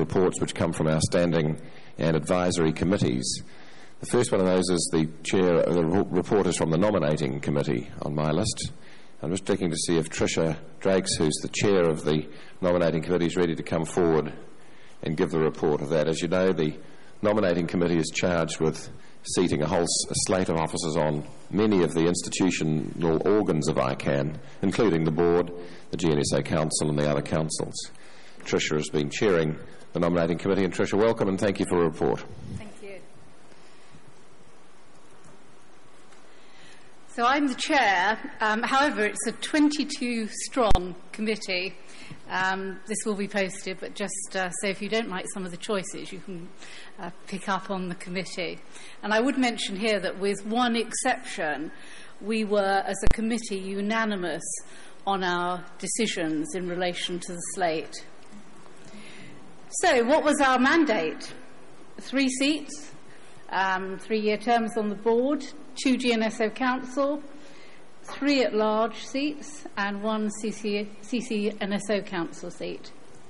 reports which come from our standing and advisory committees. The first one of those is the report is from the nominating committee on my list. I'm just checking to see if Tricia Drakes, who's the chair of the nominating committee, is ready to come forward and give the report of that. As you know, the nominating committee is charged with seating a slate of officers on many of the institutional organs of ICANN, including the board, the GNSO Council and the other councils. Tricia has been chairing the nominating committee, and Tricia, welcome and thank you for a report. Thank you. So I'm the chair. However, it's a 22-strong committee. This will be posted, but just so if you don't like some of the choices, you can pick up on the committee. And I would mention here that with one exception, we were, as a committee, unanimous on our decisions in relation to the slate. So what was our mandate? 3 seats, 3-year terms on the board, 2 GNSO Council, 3 at-large seats, and 1 CCNSO Council seat.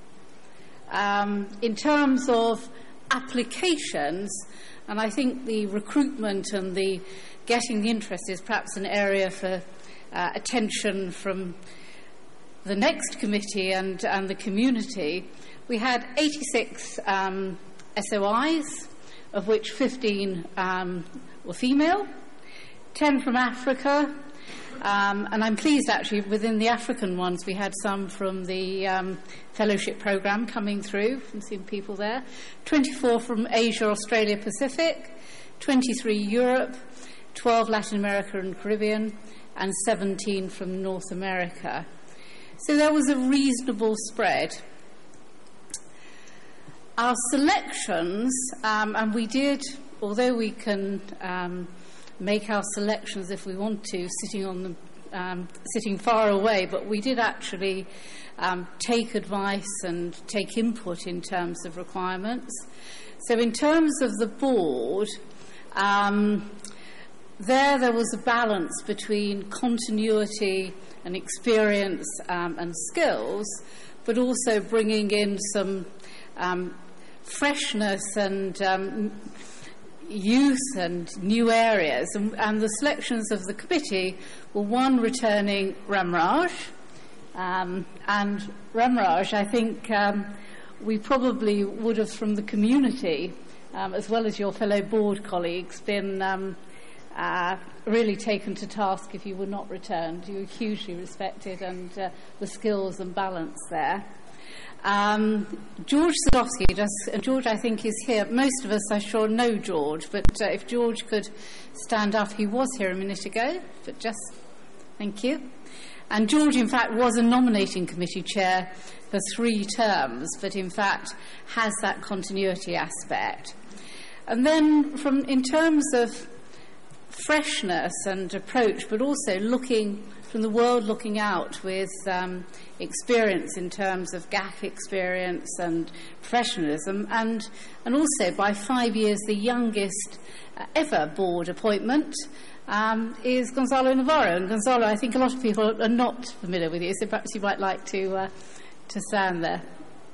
In terms of applications, and I think the recruitment and the getting the interest is perhaps an area for attention from the next committee and the community, we had 86 SOIs, of which 15 were female, 10 from Africa, and I'm pleased actually within the African ones we had some from the fellowship programme coming through, from seeing people there, 24 from Asia, Australia, Pacific, 23 Europe, 12 Latin America and Caribbean, and 17 from North America. So there was a reasonable spread. Our selections, and we did, although we can make our selections if we want to, sitting far away, but we did actually take advice and take input in terms of requirements. So in terms of the board, there was a balance between continuity and experience and skills, but also bringing in some freshness and youth and new areas. And the selections of the committee were 1 returning Ramraj. And Ramraj, I think we probably would have, from the community, as well as your fellow board colleagues, been really taken to task if you were not returned. You were hugely respected, and the skills and balance there. George Sadowski and George I think is here. Most of us I'm sure know George, but if George could stand up, he was here a minute ago, but just thank you. And George in fact was a nominating committee chair for 3 terms, but in fact has that continuity aspect. And then in terms of freshness and approach, but also looking from the world, looking out with experience in terms of GAC experience and professionalism, and also by 5 years the youngest ever board appointment is Gonzalo Navarro. And Gonzalo, I think a lot of people are not familiar with you, so perhaps you might like to stand there.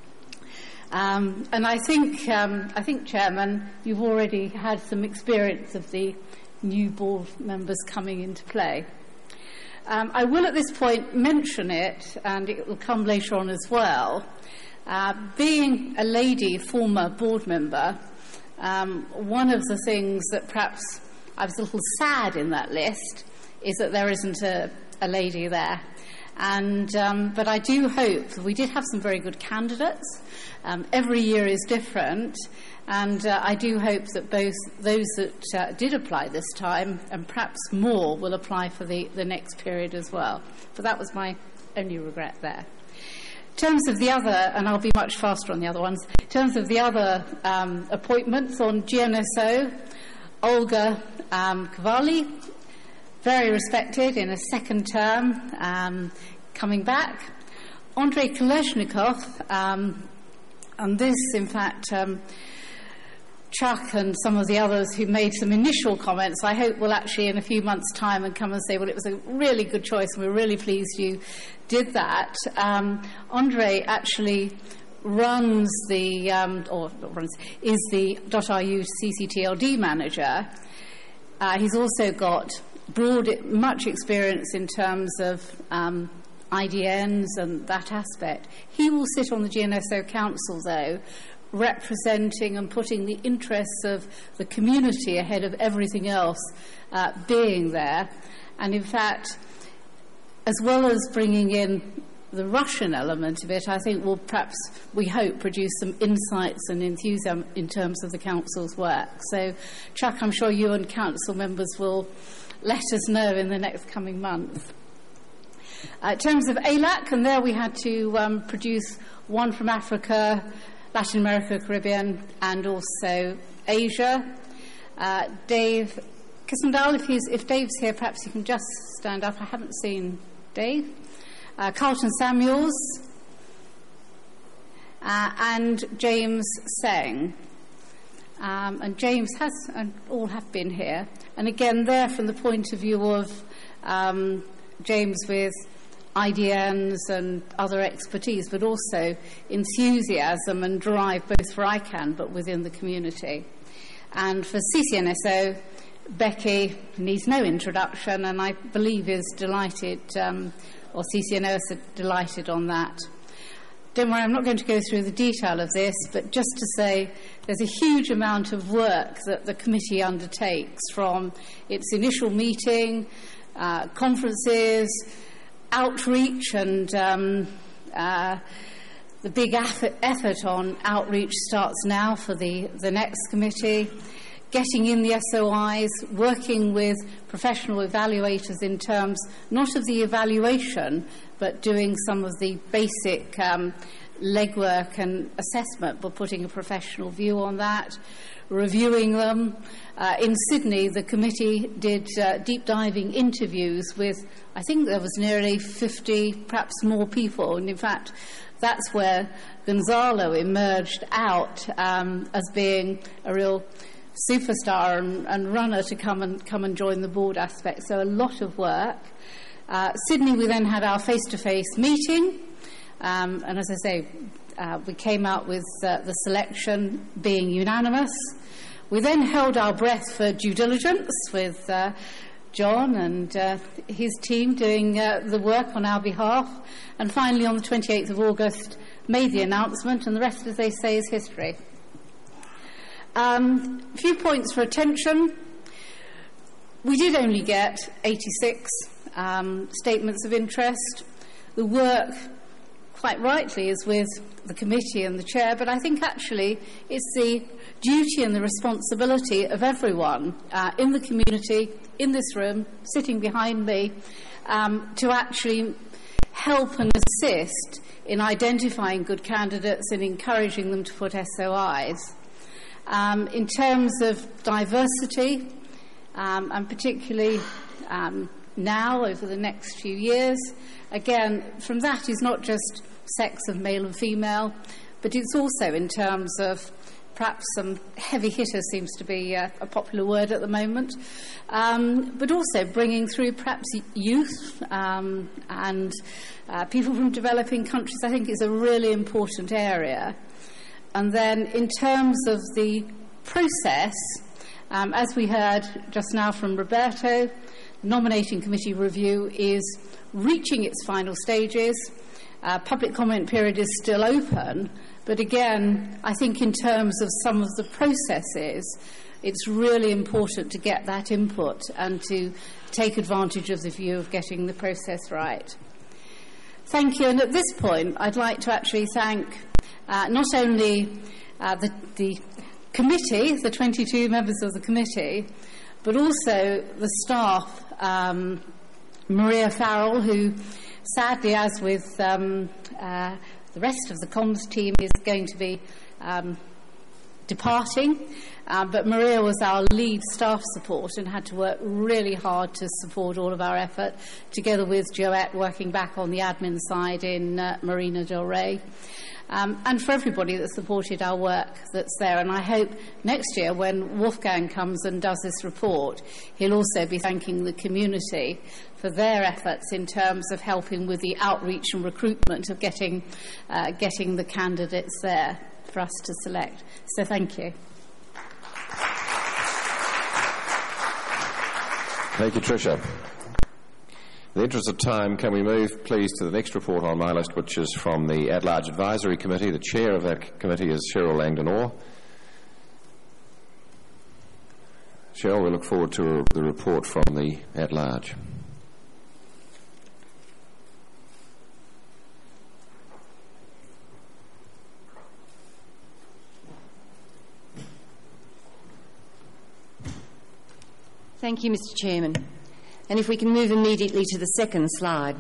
And I think, Chairman, you've already had some experience of the new board members coming into play. I will at this point mention it, and it will come later on as well. Being a lady former board member, one of the things that perhaps I was a little sad in that list is that there isn't a lady there. And but I do hope, we did have some very good candidates. Every year is different, and I do hope that both those that did apply this time, and perhaps more, will apply for the next period as well. But that was my only regret there. In terms of the other, and I'll be much faster on the other ones, in terms of the other appointments on GNSO, Olga Cavalli, very respected in a 2nd term, coming back. Andrei Kolesnikov, and this, in fact, Chuck and some of the others who made some initial comments, I hope will actually in a few months' time and come and say, well, it was a really good choice and we're really pleased you did that. Andrei actually runs the, is the .ru CCTLD manager. He's also got much experience in terms of IDNs and that aspect. He will sit on the GNSO Council, though, representing and putting the interests of the community ahead of everything else being there. And in fact, as well as bringing in the Russian element of it, I think will perhaps, we hope, produce some insights and enthusiasm in terms of the Council's work. So, Chuck, I'm sure you and Council members will let us know in the next coming month. In terms of ALAC, and there we had to produce one from Africa, Latin America, Caribbean, and also Asia. Dave Kissendal, if Dave's here, perhaps you can just stand up. I haven't seen Dave. Carlton Samuels, and James Seng. And James has, and all have been here. And again, there from the point of view of James with IDNs and other expertise, but also enthusiasm and drive, both for ICANN but within the community. And for CCNSO, Becky needs no introduction, and I believe is delighted, or CCNO is delighted on that. Don't worry, I'm not going to go through the detail of this, but just to say there's a huge amount of work that the committee undertakes, from its initial meeting, conferences, outreach, and the big effort on outreach starts now for the next committee, getting in the SOIs, working with professional evaluators in terms not of the evaluation, but doing some of the basic legwork and assessment, but putting a professional view on that, reviewing them. In Sydney, the committee did deep diving interviews with, I think there was nearly 50, perhaps more people, and in fact that's where Gonzalo emerged out as being a real superstar and runner to come and join the board aspect. So a lot of work. Sydney, we then had our face-to-face meeting, and as I say, we came out with the selection being unanimous. We then held our breath for due diligence with John and his team doing the work on our behalf, and finally on the 28th of August made the announcement, and the rest, as they say, is history. A few points for attention. We did only get 86 statements of interest. The work, quite rightly, is with the committee and the chair, but I think actually it's the duty and the responsibility of everyone in the community, in this room, sitting behind me, to actually help and assist in identifying good candidates and encouraging them to put SOIs. In terms of diversity, and particularly now over the next few years, again, from that is not just sex of male and female, but it's also in terms of perhaps some heavy hitters seems to be a popular word at the moment, but also bringing through perhaps youth and people from developing countries, I think is a really important area. And then in terms of the process, as we heard just now from Roberto, the nominating committee review is reaching its final stages. Public comment period is still open, but again, I think in terms of some of the processes, it's really important to get that input and to take advantage of the view of getting the process right. Thank you, and at this point, I'd like to actually thank not only the committee, the 22 members of the committee, but also the staff, Maria Farrell, who sadly, as with the rest of the comms team, is going to be departing. But Maria was our lead staff support and had to work really hard to support all of our effort, together with Joette working back on the admin side in Marina del Rey. And for everybody that supported our work that's there. And I hope next year, when Wolfgang comes and does this report, he'll also be thanking the community for their efforts in terms of helping with the outreach and recruitment of getting the candidates there for us to select. So thank you. Thank you, Tricia. In the interest of time, can we move, please, to the next report on my list, which is from the At-Large Advisory Committee. The chair of that committee is Cheryl Langdon-Orr. Cheryl, we look forward to the report from the At-Large. Thank you, Mr. Chairman. And if we can move immediately to the second slide.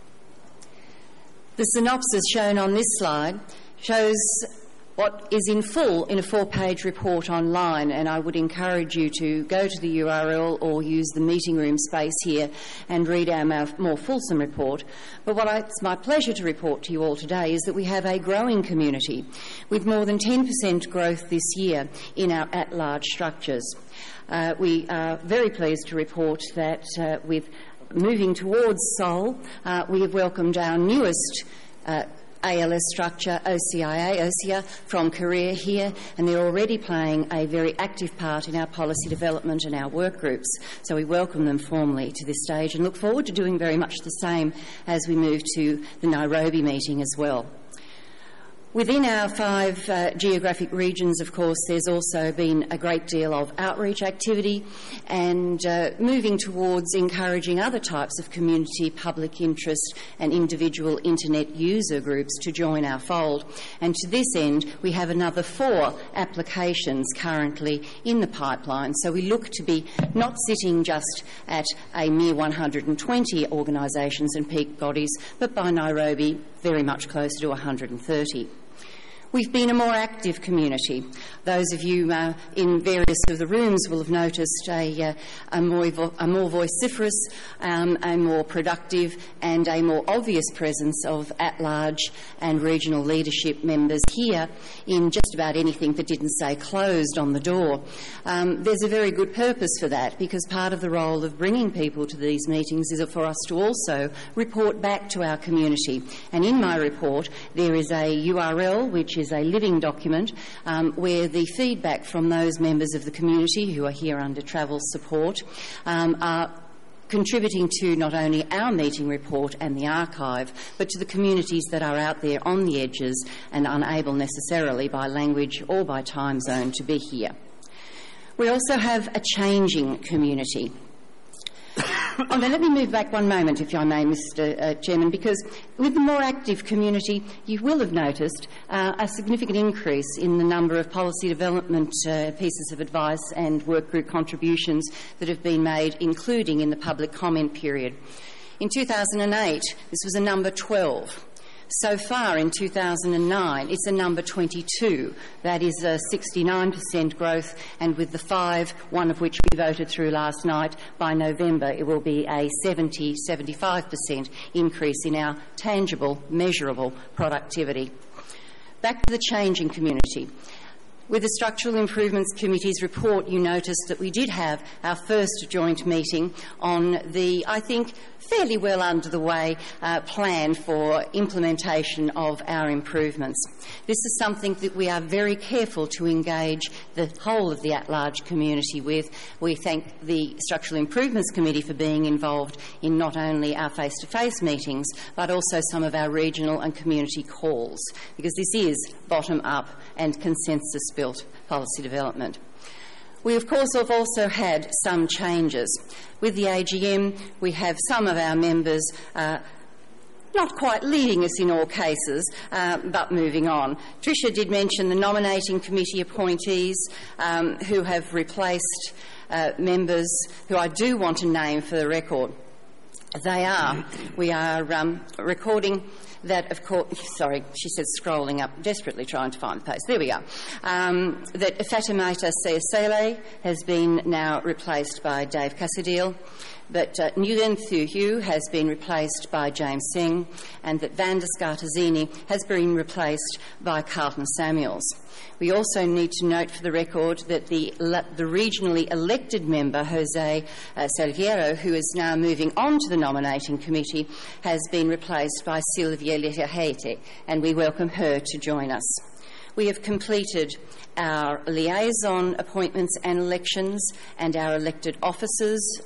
The synopsis shown on this slide shows what is in full in a 4-page report online, and I would encourage you to go to the URL or use the meeting room space here and read our more fulsome report. But it's my pleasure to report to you all today is that we have a growing community with more than 10% growth this year in our at-large structures. We are very pleased to report that with moving towards Seoul, we have welcomed our newest ALS structure, OCIA from Korea here, and they're already playing a very active part in our policy development and our work groups. So we welcome them formally to this stage and look forward to doing very much the same as we move to the Nairobi meeting as well. Within our 5 geographic regions, of course, there's also been a great deal of outreach activity and moving towards encouraging other types of community, public interest and individual internet user groups to join our fold. And to this end, we have another 4 applications currently in the pipeline. So we look to be not sitting just at a mere 120 organisations and peak bodies, but by Nairobi, very much closer to 130. We've been a more active community. Those of you in various of the rooms will have noticed a more vociferous, a more productive and a more obvious presence of at-large and regional leadership members here in just about anything that didn't say closed on the door. There's a very good purpose for that, because part of the role of bringing people to these meetings is for us to also report back to our community. And in my report there is a URL which is a living document where the feedback from those members of the community who are here under travel support are contributing to not only our meeting report and the archive, but to the communities that are out there on the edges and unable necessarily by language or by time zone to be here. We also have a changing community. Now, let me move back one moment, if I may, Mr. Chairman, because with the more active community, you will have noticed a significant increase in the number of policy development pieces of advice and work group contributions that have been made, including in the public comment period. In 2008, this was a number 12. So far in 2009, it's a number 22. That is a 69% growth, and with the 5, one of which we voted through last night, by November it will be a 75% increase in our tangible, measurable productivity. Back to the changing community. With the Structural Improvements Committee's report, you noticed that we did have our first joint meeting on the, I think, fairly well under the way plan for implementation of our improvements. This is something that we are very careful to engage the whole of the at-large community with. We thank the Structural Improvements Committee for being involved in not only our face-to-face meetings, but also some of our regional and community calls, because this is bottom-up and consensus-built policy development. We, of course, have also had some changes. With the AGM, we have some of our members not quite leading us in all cases, but moving on. Tricia did mention the nominating committee appointees who have replaced members who I do want to name for the record. We are recording that, of course, sorry, she says scrolling up, desperately trying to find the post. There we go. That Fatoumata Seyesele has been now replaced by Dave Cassadil, that Nguyen Thu Hu has been replaced by James Singh, and that Vanda Scartazzini has been replaced by Carlton Samuels. We also need to note for the record that the regionally elected member, Jose Salguero, who is now moving on to the nominating committee, has been replaced by Sylvia Letahete, and we welcome her to join us. We have completed our liaison appointments and elections and our elected officers,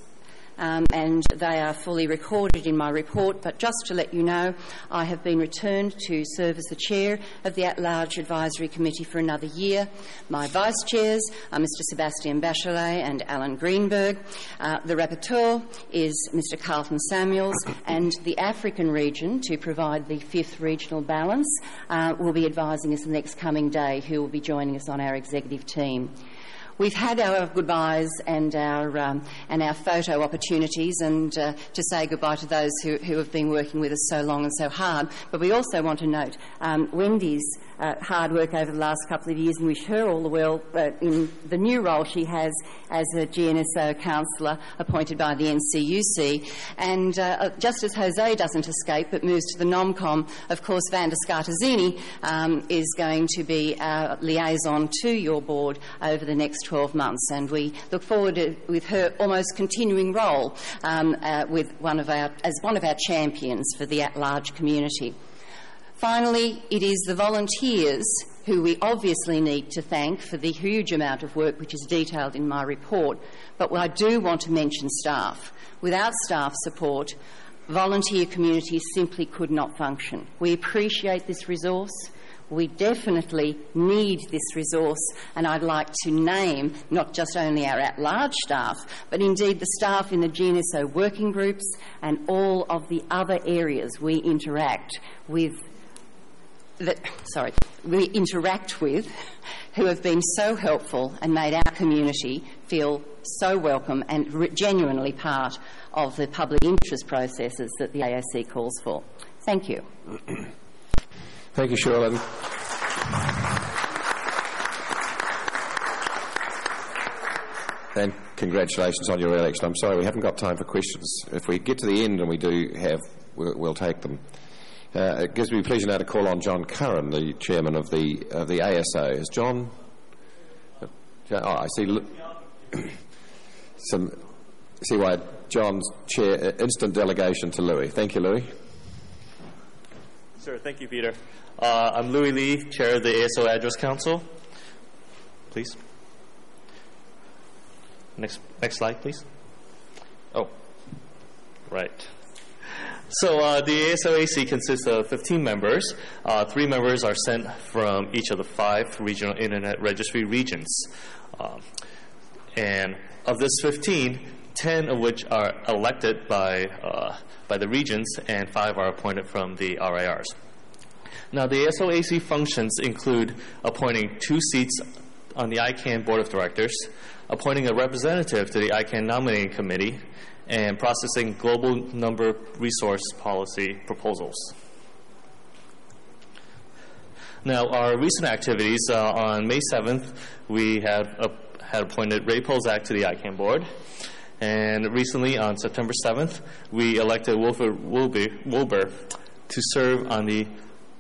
and they are fully recorded in my report. But just to let you know, I have been returned to serve as the chair of the At-Large Advisory Committee for another year. My vice chairs are Mr Sebastian Bachelet and Alan Greenberg. The rapporteur is Mr Carlton Samuels, and the African region, to provide the fifth regional balance, will be advising us the next coming day, who will be joining us on our executive team. We've had our goodbyes and our photo opportunities, and to say goodbye to those who have been working with us so long and so hard. But we also want to note Wendy's hard work over the last couple of years, and wish her all the well in the new role she has as a GNSO councillor appointed by the NCUC. And just as Jose doesn't escape but moves to the NomCom, of course Vanda Scartazzini is going to be our liaison to your board over the next 12 months, and we look forward to, with her almost continuing role with one of our champions for the at-large community. Finally, it is the volunteers who we obviously need to thank for the huge amount of work which is detailed in my report, but I do want to mention staff. Without staff support, volunteer communities simply could not function. We appreciate this resource. We definitely need this resource, and I'd like to name not just only our at-large staff, but indeed the staff in the GNSO working groups and all of the other areas we interact with, who have been so helpful and made our community feel so welcome and genuinely part of the public interest processes that the AAC calls for. Thank you. Thank you, Sherilyn. And congratulations on your election. I'm sorry we haven't got time for questions. If we get to the end, and we do have, we'll take them. It gives me pleasure now to call on John Curran, the chairman of the ASO. Is John? I see. See why John's chair. Instant delegation to Louis. Thank you, Louis. Sure. Thank you, Peter. I'm Louis Lee, chair of the ASO Address Council. Please. Next slide, please. Oh, right. So the ASO-AC consists of 15 members. 3 members are sent from each of the 5 regional Internet registry regions. And of this 15, 10 of which are elected by the regions, and 5 are appointed from the RIRs. Now, the ASO-AC functions include appointing 2 seats on the ICANN Board of Directors, appointing a representative to the ICANN Nominating Committee, and processing global number resource policy proposals. Now, our recent activities, on May 7th, we had appointed Ray Polzak to the ICANN board. And recently, on September 7th, we elected Wilfred Wilbur to serve on the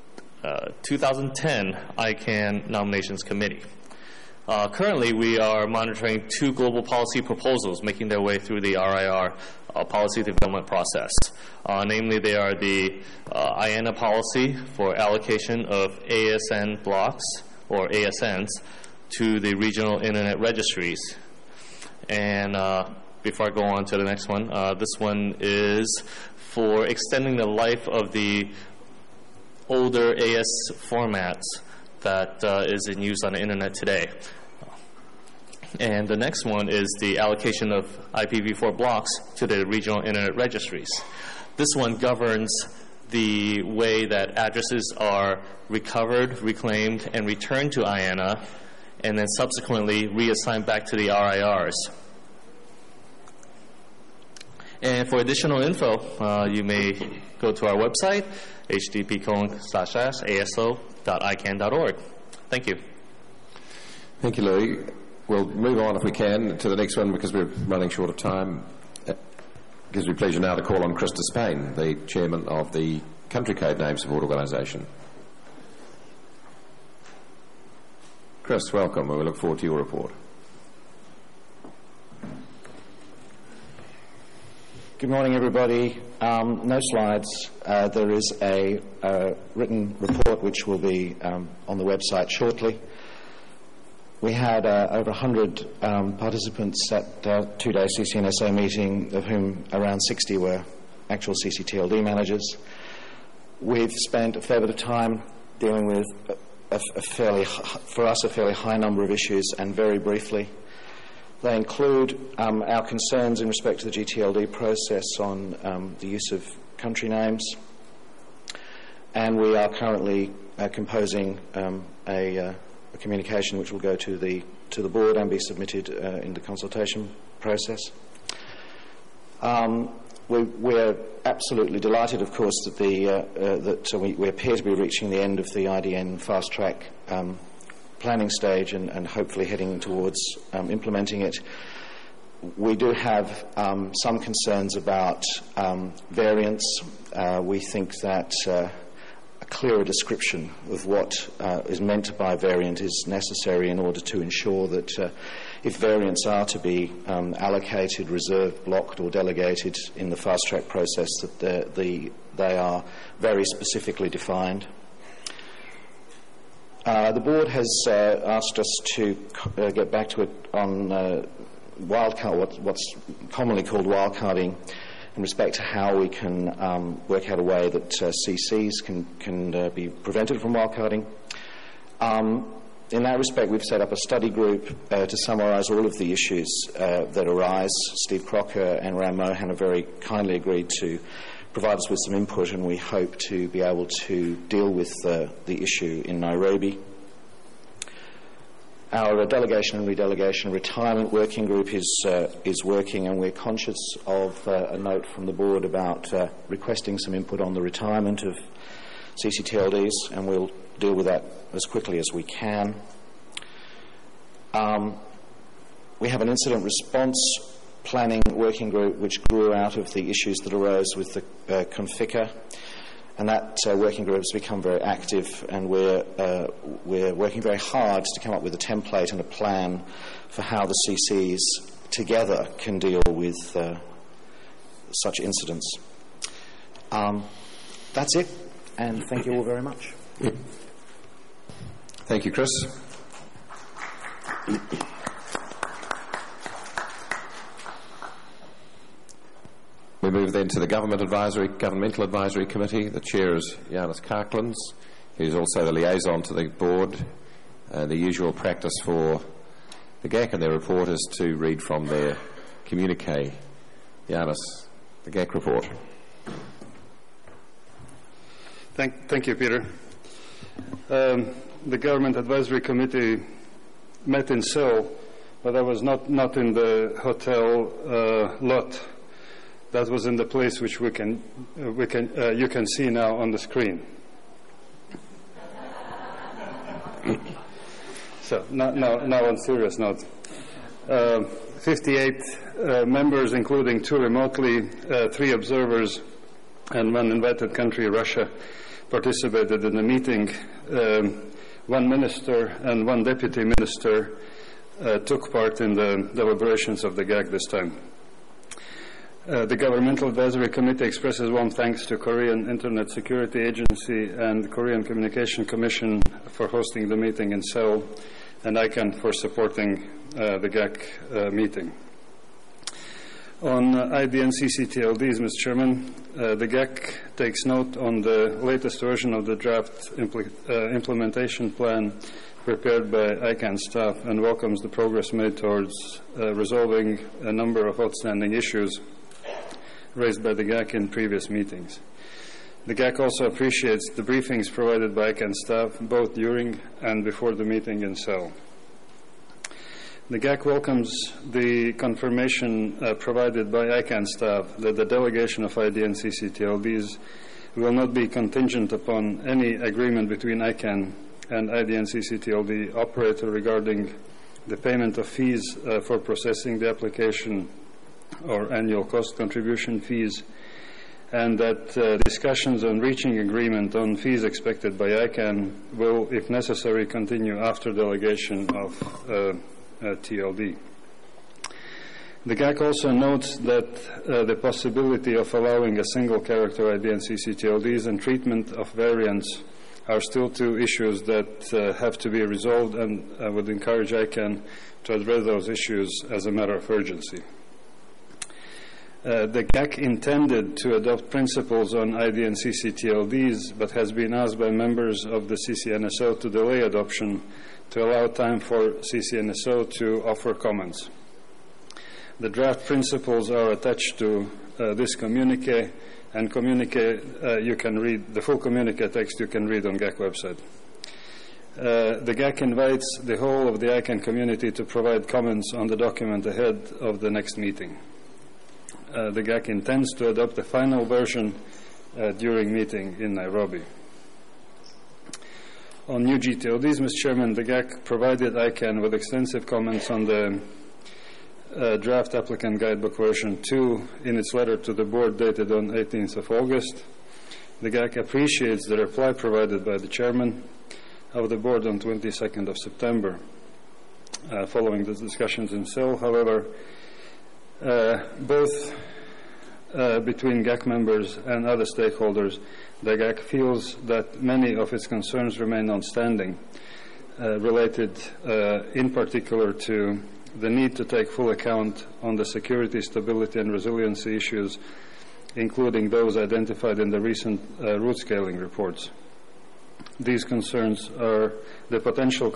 2010 ICANN Nominations Committee. Currently, we are monitoring 2 global policy proposals making their way through the RIR policy development process. Namely, they are the IANA policy for allocation of ASN blocks, or ASNs, to the regional Internet registries. And before I go on to the next one, this one is for extending the life of the older AS formats that is in use on the Internet today. And the next one is the allocation of IPv4 blocks to the regional Internet registries. This one governs the way that addresses are recovered, reclaimed, and returned to IANA, and then subsequently reassigned back to the RIRs. And for additional info, you may go to our website, http://aso.icann.org. Thank you. Thank you, Louis. We'll move on, if we can, to the next one because we're running short of time. It gives me pleasure now to call on Chris Despain, the chairman of the Country Code Name Support Organisation. Chris, welcome. We look forward to your report. Good morning, everybody. No slides. There is a written report which will be on the website shortly. We had over 100 participants at two-day CCNSA meeting, of whom around 60 were actual CCTLD managers. We've spent a fair bit of time dealing with for us, a fairly high number of issues, and very briefly. They include our concerns in respect to the GTLD process on the use of country names, and we are currently composing a communication which will go to the board and be submitted in the consultation process. We're absolutely delighted, of course, that we appear to be reaching the end of the IDN fast track planning stage and hopefully heading towards implementing it. We do have some concerns about variants. We think that a clearer description of what is meant by variant is necessary in order to ensure that if variants are to be allocated, reserved, blocked or delegated in the fast track process, that they are very specifically defined. The board has asked us to get back to it on wildcard, what's commonly called wildcarding, in respect to how we can work out a way that CCs can be prevented from wildcarding. In that respect, we've set up a study group to summarise all of the issues that arise. Steve Crocker and Ram Mohan have very kindly agreed to provide us with some input, and we hope to be able to deal with the issue in Nairobi. Our delegation and redelegation retirement working group is working, and we're conscious of a note from the board about requesting some input on the retirement of CCTLDs, and we'll deal with that as quickly as we can. We have an incident response planning working group which grew out of the issues that arose with the CONFICA, and that working group has become very active, and we're working very hard to come up with a template and a plan for how the CCs together can deal with such incidents. That's it, and thank you all very much. Thank you, Chris. We move then to the Governmental Advisory Committee. The chair is Yanis Karklins, who's also the liaison to the board. The usual practice for the GAC and their report is to read from their communique. Yanis, the GAC report. Thank you, Peter. The Government Advisory Committee met in Seoul, but I was not in the hotel lot. That was in the place which you can see now on the screen. So now on serious note, 58 members, including 2 remotely, 3 observers, and 1 invited country, Russia, participated in the meeting. 1 minister and 1 deputy minister took part in the deliberations of the GAC this time. The Governmental Advisory Committee expresses warm thanks to Korean Internet Security Agency and Korean Communication Commission for hosting the meeting in Seoul, and ICANN for supporting the GAC meeting. On IDN CCTLDs, Mr. Chairman, the GAC takes note on the latest version of the draft implementation plan prepared by ICANN staff and welcomes the progress made towards resolving a number of outstanding issues raised by the GAC in previous meetings. The GAC also appreciates the briefings provided by ICANN staff both during and before the meeting in Seoul. The GAC welcomes the confirmation provided by ICANN staff that the delegation of IDN CCTLDs will not be contingent upon any agreement between ICANN and IDN CCTLD operator regarding the payment of fees for processing the application or annual cost contribution fees, and that discussions on reaching agreement on fees expected by ICANN will, if necessary, continue after delegation of TLD. The GAC also notes that the possibility of allowing a single character ID and CCTLDs and treatment of variants are still two issues that have to be resolved, and I would encourage ICANN to address those issues as a matter of urgency. The GAC intended to adopt principles on ID and CCTLDs, but has been asked by members of the CCNSO to delay adoption to allow time for CCNSO to offer comments. The draft principles are attached to this communique, and you can read the full communique text. You can read on GAC website. The GAC invites the whole of the ICANN community to provide comments on the document ahead of the next meeting. The GAC intends to adopt the final version during meeting in Nairobi. On new GTLDs, Mr. Chairman, the GAC provided ICANN with extensive comments on the draft applicant guidebook version 2 in its letter to the board dated on 18th of August. The GAC appreciates the reply provided by the chairman of the board on 22nd of September. Following the discussions in cell, however, both between GAC members and other stakeholders, the GAC feels that many of its concerns remain outstanding, related in particular to the need to take full account on the security, stability, and resiliency issues, including those identified in the recent root scaling reports. These concerns are the potential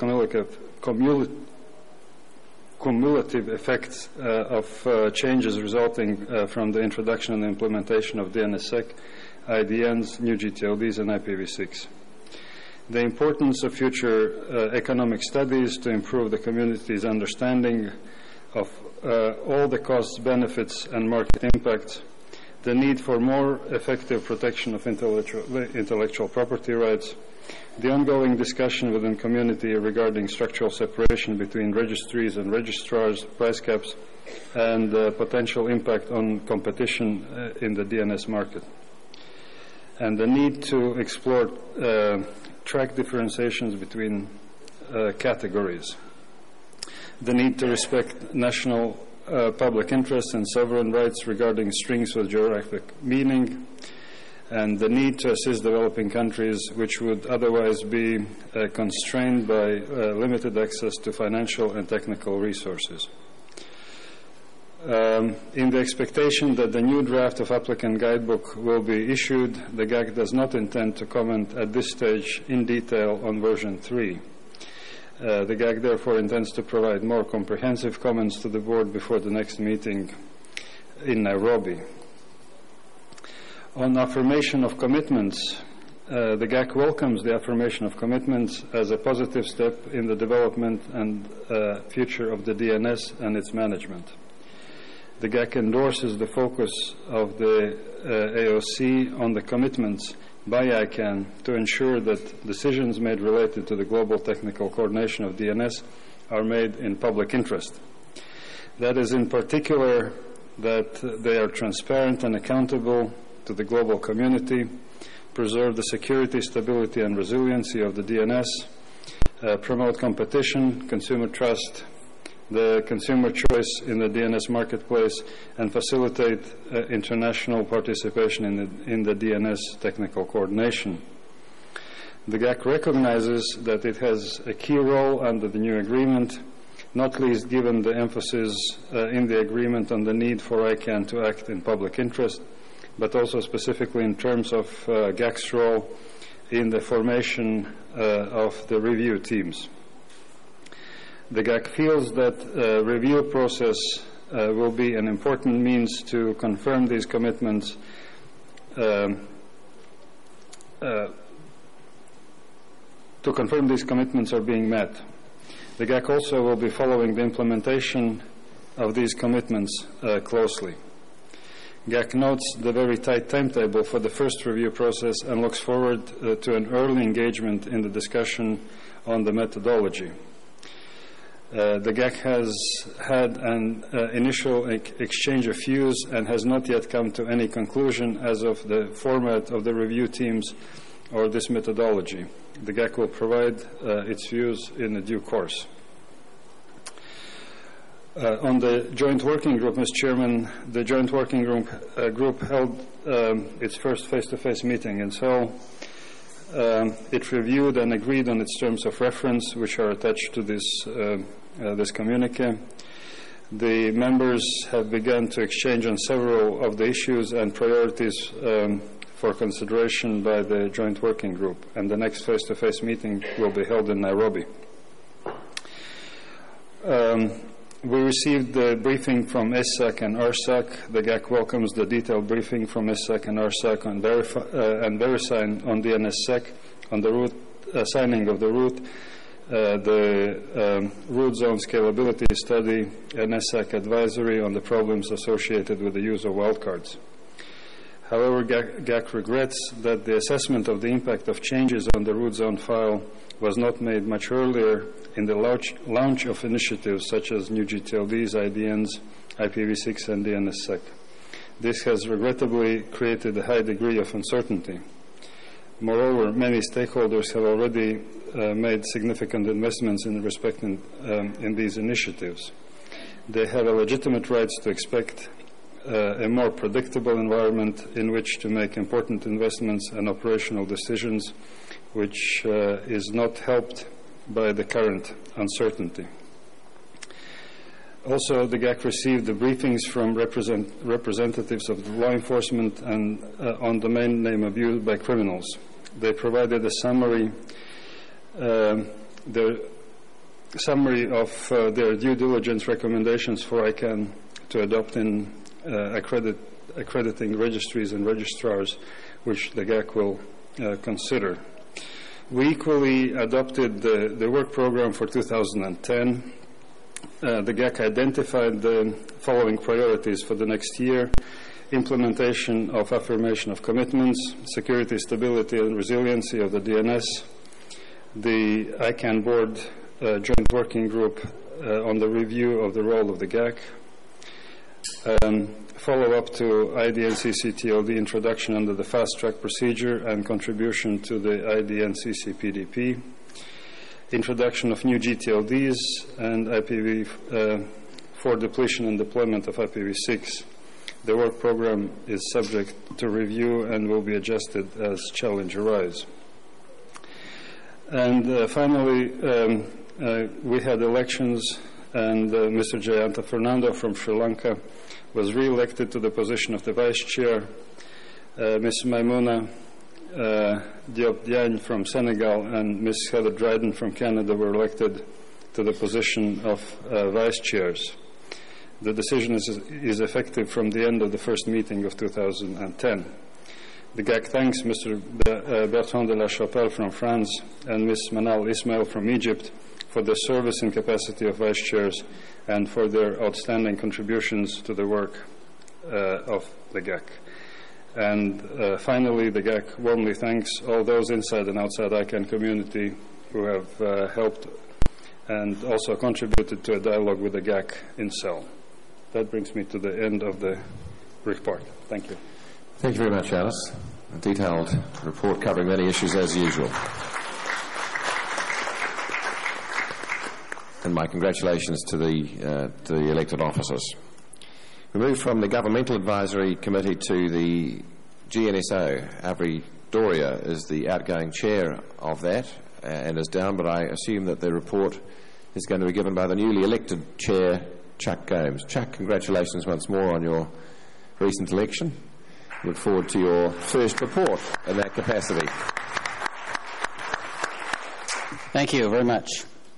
cumulative effects of changes resulting from the introduction and implementation of DNSSEC, IDNs, new GTLDs, and IPv6. The importance of future economic studies to improve the community's understanding of all the costs, benefits, and market impacts, the need for more effective protection of intellectual property rights, the ongoing discussion within community regarding structural separation between registries and registrars, price caps, and potential impact on competition in the DNS market, and the need to explore track differentiations between categories, the need to respect national public interests and sovereign rights regarding strings with geographic meaning, and the need to assist developing countries which would otherwise be constrained by limited access to financial and technical resources. In the expectation that the new draft of applicant guidebook will be issued, the GAC does not intend to comment at this stage in detail on version 3. The GAC therefore intends to provide more comprehensive comments to the board before the next meeting in Nairobi. On affirmation of commitments, the GAC welcomes the affirmation of commitments as a positive step in the development and future of the DNS and its management. The GAC endorses the focus of the AOC on the commitments by ICANN to ensure that decisions made related to the global technical coordination of DNS are made in public interest. That is, in particular, that they are transparent and accountable to the global community, preserve the security, stability, and resiliency of the DNS, promote competition, consumer trust, the consumer choice in the DNS marketplace, and facilitate international participation in the DNS technical coordination. The GAC recognizes that it has a key role under the new agreement, not least given the emphasis in the agreement on the need for ICANN to act in public interest, but also specifically in terms of GAC's role in the formation of the review teams. The GAC feels that review process will be an important means to confirm these commitments are being met. The GAC also will be following the implementation of these commitments closely. GAC notes the very tight timetable for the first review process and looks forward to an early engagement in the discussion on the methodology. The GAC has had an initial exchange of views and has not yet come to any conclusion as of the format of the review teams or this methodology. The GAC will provide its views in due course. On the Joint Working Group, Mr. Chairman, the Joint Working Group held its first face-to-face meeting in Seoul. It reviewed and agreed on its terms of reference, which are attached to this communique. The members have begun to exchange on several of the issues and priorities for consideration by the Joint Working Group, and the next face-to-face meeting will be held in Nairobi. We received the briefing from ESSAC and RSAC. The GAC welcomes the detailed briefing from ESSAC and RSAC and VeriSign on DNSSEC, on the route, signing of the route, the route zone scalability study, and ESSAC advisory on the problems associated with the use of wildcards. However, GAC regrets that the assessment of the impact of changes on the root zone file was not made much earlier in the launch of initiatives such as new GTLDs, IDNs, IPv6, and DNSSEC. This has regrettably created a high degree of uncertainty. Moreover, many stakeholders have already made significant investments in these initiatives. They have a legitimate right to expect a more predictable environment in which to make important investments and operational decisions, which is not helped by the current uncertainty. Also, the GAC received the briefings from representatives of the law enforcement and on domain name abuse by criminals. They provided a summary of their due diligence recommendations for ICANN to adopt in accrediting registries and registrars, which the GAC will consider. We equally adopted the work program for 2010. The GAC identified the following priorities for the next year: implementation of affirmation of commitments, security, stability, and resiliency of the DNS, the ICANN board joint working group on the review of the role of the GAC, follow-up to IDN CCTLD introduction under the fast-track procedure and contribution to the IDN CCPDP, introduction of new GTLDs and IPv4 depletion and deployment of IPv6. The work program is subject to review and will be adjusted as challenge arise. And finally, we had elections, and Mr. Jayanta Fernando from Sri Lanka was re-elected to the position of the vice chair. Ms. Maimouna Diop Diagne from Senegal and Ms. Heather Dryden from Canada were elected to the position of vice chairs. The decision is effective from the end of the first meeting of 2010. The GAC thanks Mr. Bertrand de la Chapelle from France and Ms. Manal Ismail from Egypt for their service in capacity of vice chairs and for their outstanding contributions to the work of the GAC. And finally, the GAC warmly thanks all those inside and outside ICANN community who have helped and also contributed to a dialogue with the GAC in Seoul. That brings me to the end of the report. Thank you. Thank you very much, Alice. A detailed report covering many issues as usual. And my congratulations to the elected officers. We move from the Governmental Advisory Committee to the GNSO. Avery Doria is the outgoing chair of that and is down, but I assume that the report is going to be given by the newly elected chair, Chuck Gomes. Chuck, congratulations once more on your recent election. Look forward to your first report in that capacity. Thank you very much.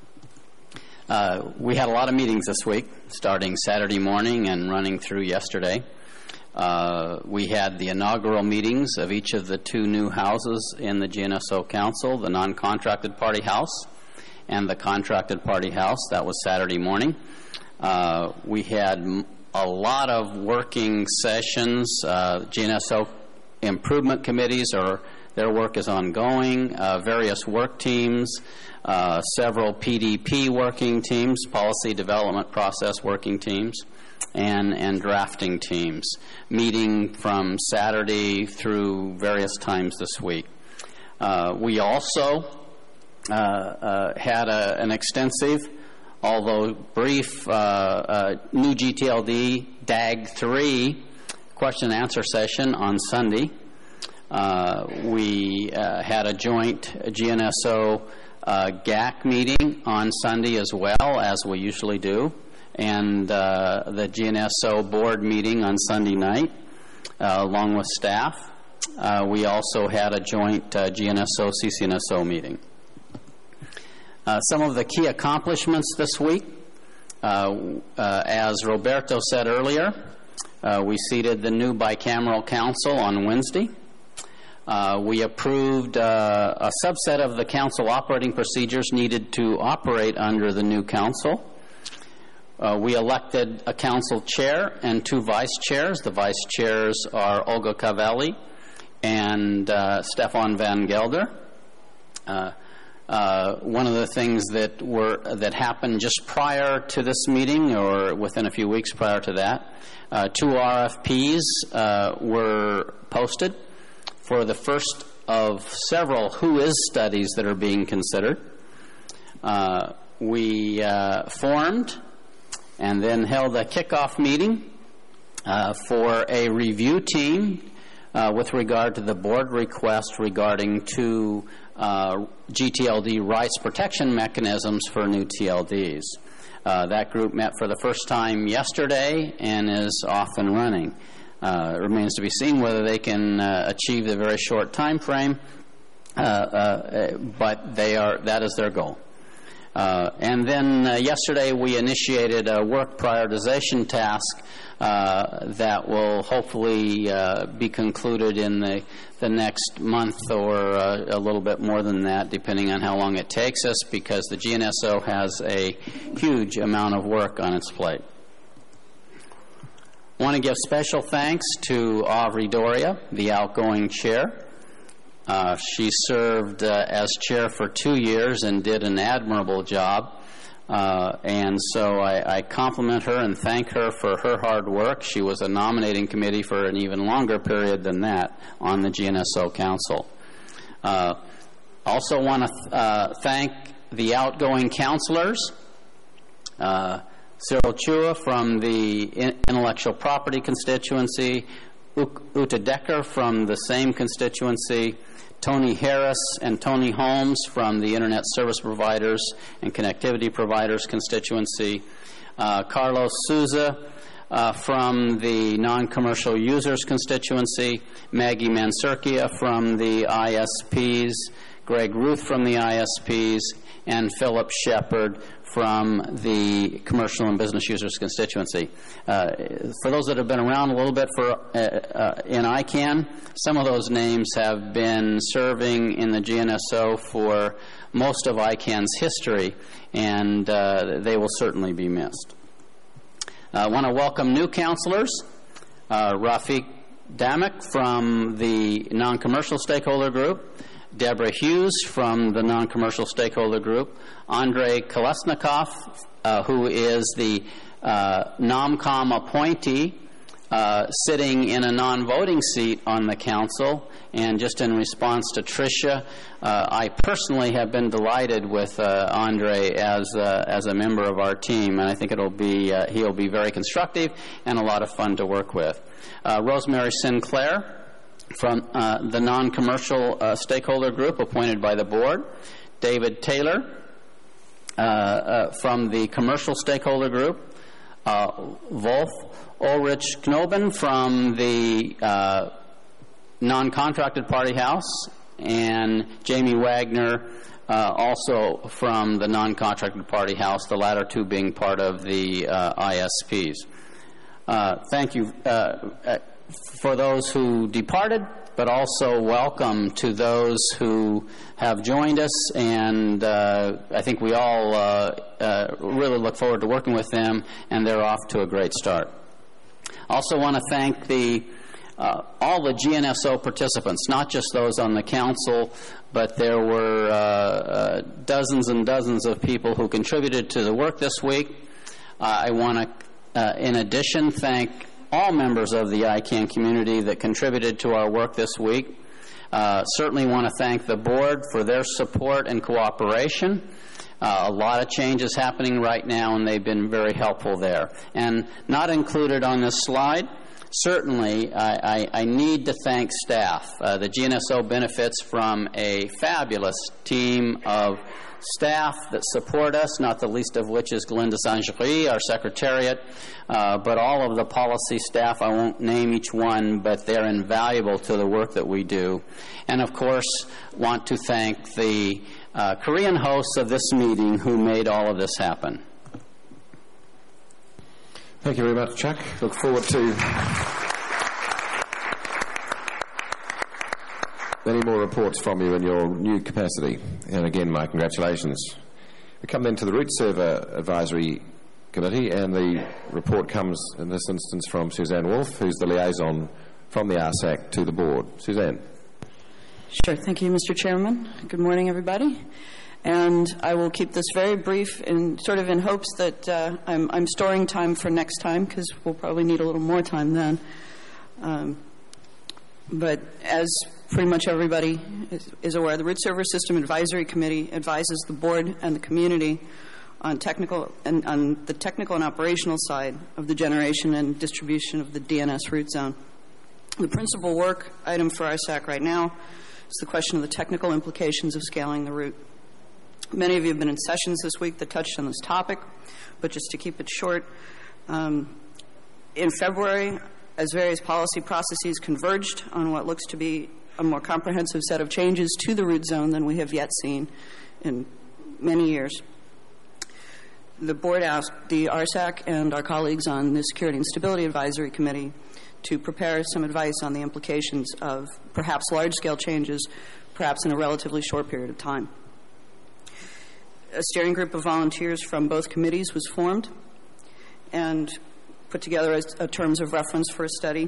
We had a lot of meetings this week, starting Saturday morning and running through yesterday. We had the inaugural meetings of each of the two new houses in the GNSO Council, the non-contracted party house and the contracted party house. That was Saturday morning. We had a lot of working sessions. GNSO improvement committees, their work is ongoing. Various work teams, several PDP working teams, policy development process working teams, and drafting teams, meeting from Saturday through various times this week. We also had an extensive, although brief, new GTLD DAG 3 question and answer session on Sunday. We had a joint GNSO GAC meeting on Sunday as well, as we usually do, and the GNSO board meeting on Sunday night, along with staff. We also had a joint GNSO CCNSO meeting. Some of the key accomplishments this week, as Roberto said earlier, we seated the new bicameral council on Wednesday. We approved a subset of the council operating procedures needed to operate under the new council. We elected a council chair and 2 vice chairs. The vice chairs are Olga Cavalli and Stefan Van Gelder. One of the things that happened just prior to this meeting, or within a few weeks prior to that, 2 RFPs were posted for the first of several Who Is studies that are being considered. We formed and then held a kickoff meeting for a review team with regard to the board request regarding 2 GTLD rights protection mechanisms for new TLDs. That group met for the first time yesterday and is off and running. It remains to be seen whether they can achieve the very short time frame, but that is their goal. And then yesterday we initiated a work prioritization task that will hopefully be concluded in the next month, or a little bit more than that, depending on how long it takes us, because the GNSO has a huge amount of work on its plate. I want to give special thanks to Aubrey Doria, the outgoing chair. She served as chair for 2 years and did an admirable job. And so I compliment her and thank her for her hard work. She was a nominating committee for an even longer period than that on the GNSO Council. Also want to thank the outgoing counselors, Cyril Chua from the Intellectual Property constituency, Uta Decker from the same constituency, Tony Harris and Tony Holmes from the Internet Service Providers and Connectivity Providers constituency, Carlos Souza from the Non-Commercial Users constituency, Maggie Mansurkia from the ISPs, Greg Ruth from the ISPs, and Philip Shepard from the Commercial and Business Users constituency. For those that have been around a little bit in ICANN, some of those names have been serving in the GNSO for most of ICANN's history, and they will certainly be missed. I want to welcome new counselors, Rafiq Damek from the Non-Commercial Stakeholder Group, Deborah Hughes from the Non-Commercial Stakeholder Group, Andrei Kolesnikov, who is the NOMCOM appointee, sitting in a non-voting seat on the council. And just in response to Tricia, I personally have been delighted with Andre as a member of our team, and I think he'll be very constructive and a lot of fun to work with. Rosemary Sinclair from the Non-Commercial Stakeholder Group, appointed by the board. David Taylor from the Commercial Stakeholder Group. Wolf Ulrich Knoben from the Non-Contracted Party House. And Jamie Wagner also from the Non-Contracted Party House, the latter two being part of the ISPs. Thank you for those who departed. but also welcome to those who have joined us, and I think we all really look forward to working with them, and they're off to a great start. Also want to thank all the GNSO participants, not just those on the council, but there were dozens and dozens of people who contributed to the work this week. I want to, in addition, thank all members of the ICANN community that contributed to our work this week. Certainly want to thank the board for their support and cooperation. A lot of changes happening right now, and they've been very helpful there. And not included on this slide, certainly I need to thank staff. The GNSO benefits from a fabulous team of staff that support us, not the least of which is Glinda Sangerie, our secretariat, but all of the policy staff. I won't name each one, but they're invaluable to the work that we do. And of course, want to thank the Korean hosts of this meeting who made all of this happen. Thank you very much, Chuck. Look forward to many more reports from you in your new capacity. And again, my congratulations. We come then to the Root Server Advisory Committee, and the report comes in this instance from Suzanne Wolfe, who's the liaison from the RSAC to the board. Suzanne. Sure. Thank you, Mr. Chairman. Good morning, everybody. And I will keep this very brief, in hopes that I'm storing time for next time, because we'll probably need a little more time then. But as pretty much everybody is aware, the Root Server System Advisory Committee advises the board and the community on on the technical and operational side of the generation and distribution of the DNS root zone. The principal work item for RSAC right now is the question of the technical implications of scaling the root. Many of you have been in sessions this week that touched on this topic, but just to keep it short, in February, as various policy processes converged on what looks to be a more comprehensive set of changes to the root zone than we have yet seen in many years, the board asked the RSAC and our colleagues on the Security and Stability Advisory Committee to prepare some advice on the implications of perhaps large-scale changes, perhaps in a relatively short period of time. A steering group of volunteers from both committees was formed and put together as terms of reference for a study.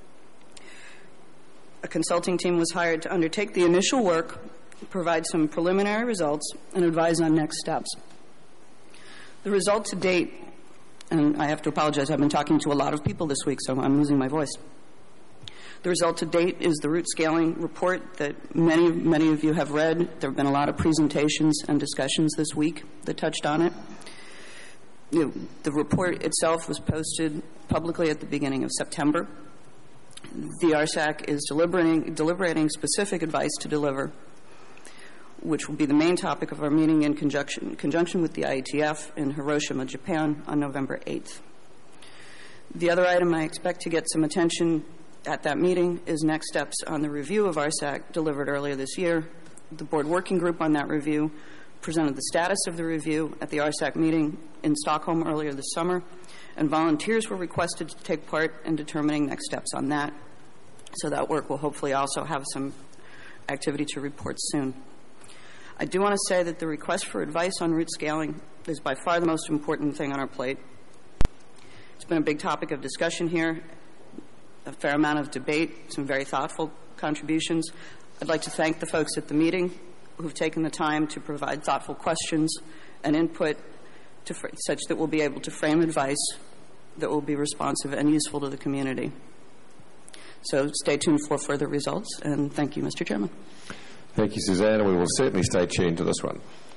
A consulting team was hired to undertake the initial work, provide some preliminary results, and advise on next steps. The result to date, and I have to apologize, I've been talking to a lot of people this week, so I'm losing my voice. The result to date is the root scaling report that many of you have read. There have been a lot of presentations and discussions this week that touched on it. The report itself was posted publicly at the beginning of September. The RSAC is deliberating specific advice to deliver, which will be the main topic of our meeting in conjunction with the IETF in Hiroshima, Japan on November 8th. The other item I expect to get some attention at that meeting is next steps on the review of RSAC delivered earlier this year. The board working group on that review presented the status of the review at the RSAC meeting in Stockholm earlier this summer, and volunteers were requested to take part in determining next steps on that. So that work will hopefully also have some activity to report soon. I do want to say that the request for advice on root scaling is by far the most important thing on our plate. It's been a big topic of discussion here, a fair amount of debate, some very thoughtful contributions. I'd like to thank the folks at the meeting who've taken the time to provide thoughtful questions and input such that we'll be able to frame advice that will be responsive and useful to the community. So stay tuned for further results, and thank you, Mr. Chairman. Thank you, Suzanne, and we will certainly stay tuned to this one.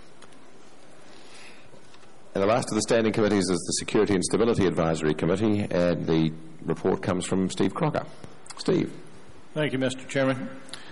And the last of the standing committees is the Security and Stability Advisory Committee, and the report comes from Steve Crocker. Steve. Thank you, Mr. Chairman.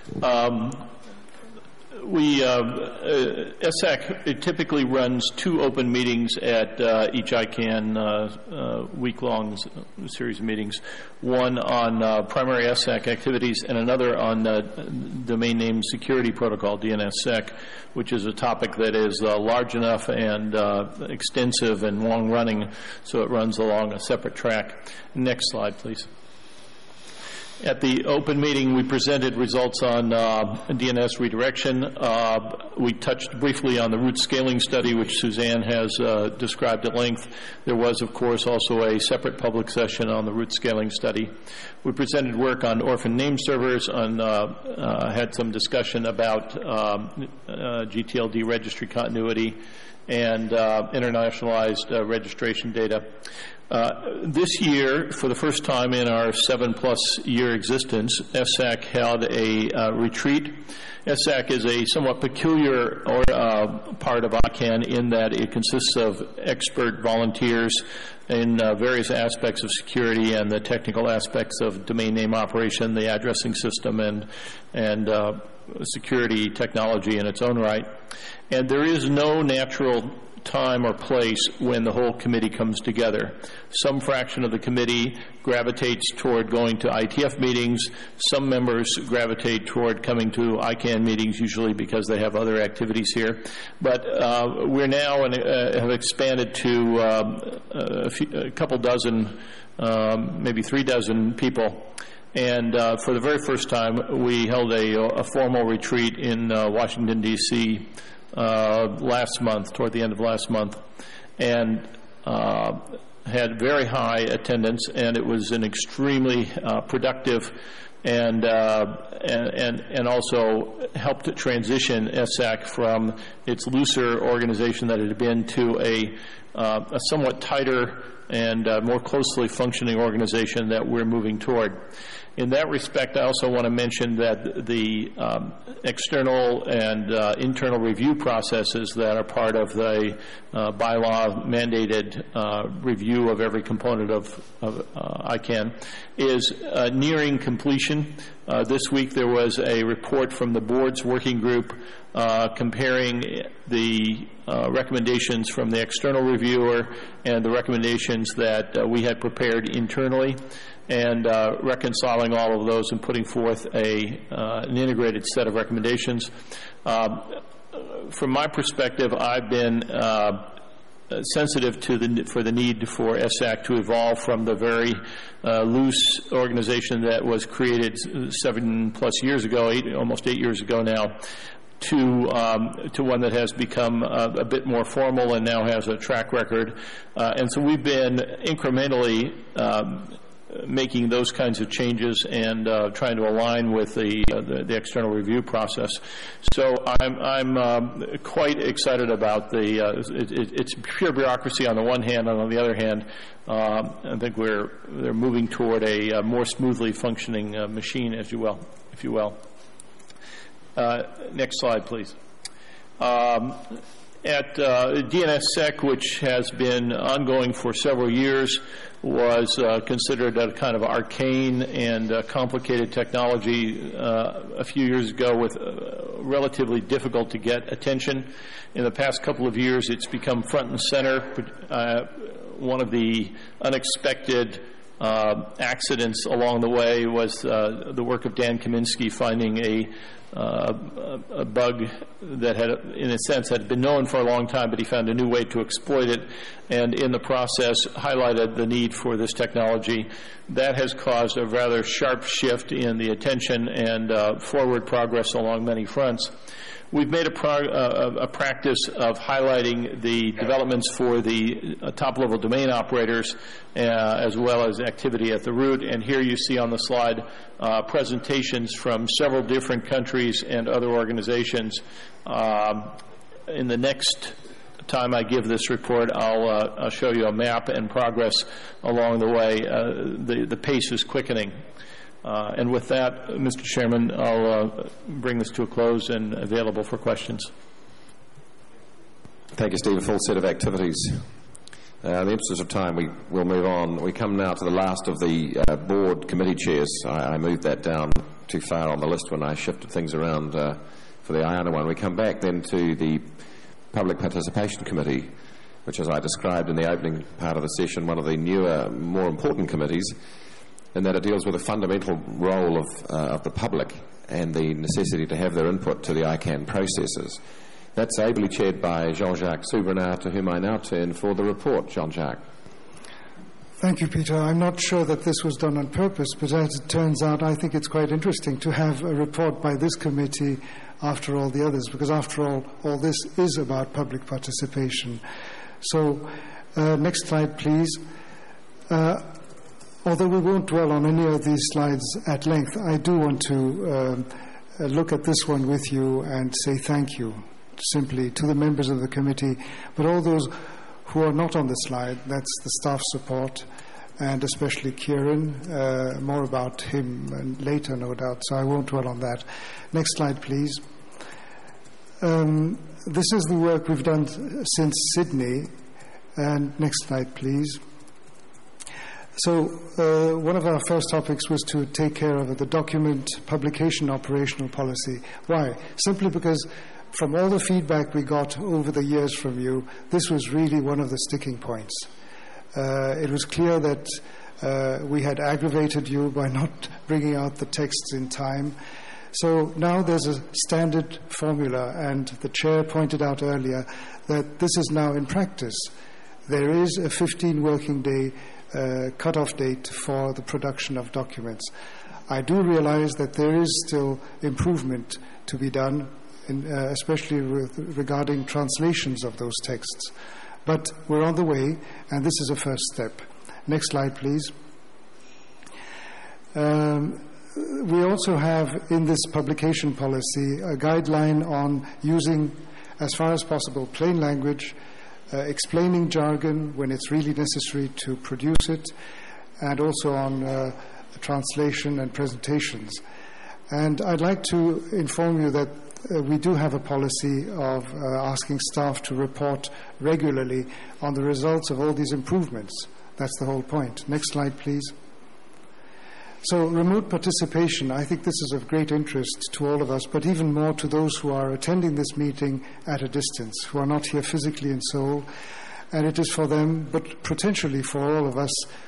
ESSAC typically runs 2 open meetings at each ICANN week-long series of meetings, one on primary ESSAC activities and another on domain name security protocol, DNSSEC, which is a topic that is large enough and extensive and long-running, so it runs along a separate track. Next slide, please. At the open meeting, we presented results on DNS redirection. We touched briefly on the route scaling study, which Suzanne has described at length. There was, of course, also a separate public session on the route scaling study. We presented work on orphan name servers, had some discussion about GTLD registry continuity and internationalized registration data. This year, for the first time in our 7+ year existence, ESSAC held a retreat. ESSAC is a somewhat peculiar part of ICANN in that it consists of expert volunteers in various aspects of security and the technical aspects of domain name operation, the addressing system, and security technology in its own right. And there is no natural time or place when the whole committee comes together. Some fraction of the committee gravitates toward going to ITF meetings. Some members gravitate toward coming to ICANN meetings, usually because they have other activities here. But we're now have expanded to a couple dozen, maybe 3 dozen people. And for the very first time, we held a formal retreat in Washington, D.C., last month, toward the end of last month, and had very high attendance, and it was an extremely productive and also helped to transition ESSAC from its looser organization that it had been to a somewhat tighter and more closely functioning organization that we're moving toward. In that respect, I also want to mention that the external and internal review processes that are part of the bylaw mandated review of every component of ICANN is nearing completion. This week there was a report from the board's working group comparing the recommendations from the external reviewer and the recommendations that we had prepared internally, and reconciling all of those and putting forth an integrated set of recommendations. From my perspective, I've been sensitive to for the need for ESSAC to evolve from the very loose organization that was created 7+ years ago, almost 8 years ago now, to one that has become a bit more formal and now has a track record. And so we've been incrementally making those kinds of changes and trying to align with the external review process. So I'm quite excited about it's pure bureaucracy on the one hand, and on the other hand, I think they're moving toward a more smoothly functioning machine, if you will. Next slide, please. At DNSSEC, which has been ongoing for several years, was considered a kind of arcane and complicated technology a few years ago with relatively difficult to get attention. In the past couple of years, it's become front and center. One of the unexpected accidents along the way was the work of Dan Kaminsky finding a bug that had, in a sense, had been known for a long time, but he found a new way to exploit it, and in the process highlighted the need for this technology. That has caused a rather sharp shift in the attention and forward progress along many fronts. We've made a practice of highlighting the developments for the top-level domain operators as well as activity at the root. And here you see on the slide presentations from several different countries and other organizations. In the next time I give this report, I'll show you a map and progress along the way. The pace is quickening. And with that, Mr. Chairman, I'll bring this to a close and available for questions. Thank you, Steve. A full set of activities. In the interest of time, we will move on. We come now to the last of the board committee chairs. I moved that down too far on the list when I shifted things around for the IANA one. We come back then to the Public Participation Committee, which, as I described in the opening part of the session, one of the newer, more important committees, in that it deals with a fundamental role of the public and the necessity to have their input to the ICANN processes. That's ably chaired by Jean-Jacques Soubrenard, to whom I now turn for the report. Jean-Jacques. Thank you, Peter. I'm not sure that this was done on purpose, but as it turns out, I think it's quite interesting to have a report by this committee after all the others, because after all this is about public participation. So, next slide, please. Although we won't dwell on any of these slides at length, I do want to look at this one with you and say thank you, simply, to the members of the committee, but all those who are not on the slide. That's the staff support, and especially Kieran. More about him later, no doubt, so I won't dwell on that. Next slide, please. This is the work we've done since Sydney. And next slide, please. So one of our first topics was to take care of the document publication operational policy. Why? Simply because from all the feedback we got over the years from you, this was really one of the sticking points. It was clear that we had aggravated you by not bringing out the texts in time. So now there's a standard formula, and the chair pointed out earlier that this is now in practice. There is a 15 working day cut-off date for the production of documents. I do realize that there is still improvement to be done, especially regarding translations of those texts. But we're on the way, and this is a first step. Next slide, please. We also have in this publication policy a guideline on using, as far as possible, plain language, explaining jargon when it's really necessary to produce it, and also on translation and presentations. And I'd like to inform you that we do have a policy of asking staff to report regularly on the results of all these improvements. That's the whole point. Next slide, please. So remote participation, I think this is of great interest to all of us, but even more to those who are attending this meeting at a distance, who are not here physically in Seoul. And it is for them, but potentially for all of us,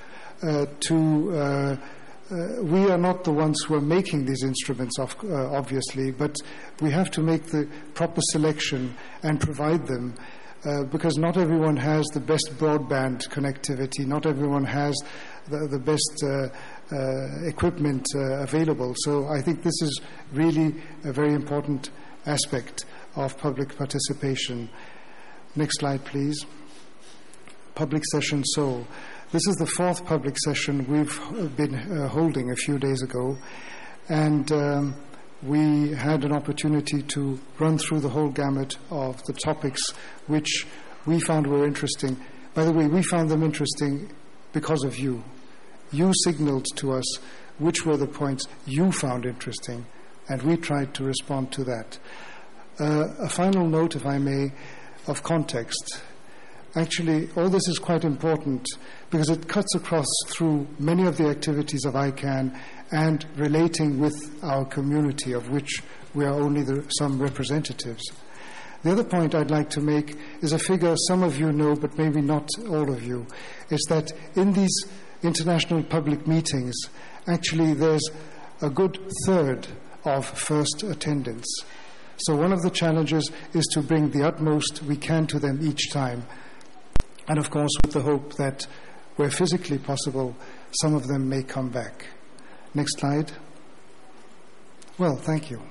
we are not the ones who are making these instruments, obviously, but we have to make the proper selection and provide them, because not everyone has the best broadband connectivity, not everyone has the best equipment available. So I think this is really a very important aspect of public participation. Next slide, please. Public session Seoul. This is the fourth public session we've been holding a few days ago, and we had an opportunity to run through the whole gamut of the topics which we found were interesting. By the way, we found them interesting because of you. You signaled to us which were the points you found interesting, and we tried to respond to that. A final note, if I may, of context. Actually, all this is quite important because it cuts across through many of the activities of ICANN and relating with our community, of which we are only some representatives. The other point I'd like to make is a figure some of you know, but maybe not all of you. It's that in these international public meetings, actually there's a good third of first attendance. So one of the challenges is to bring the utmost we can to them each time. And of course, with the hope that where physically possible, some of them may come back. Next slide. Well, thank you.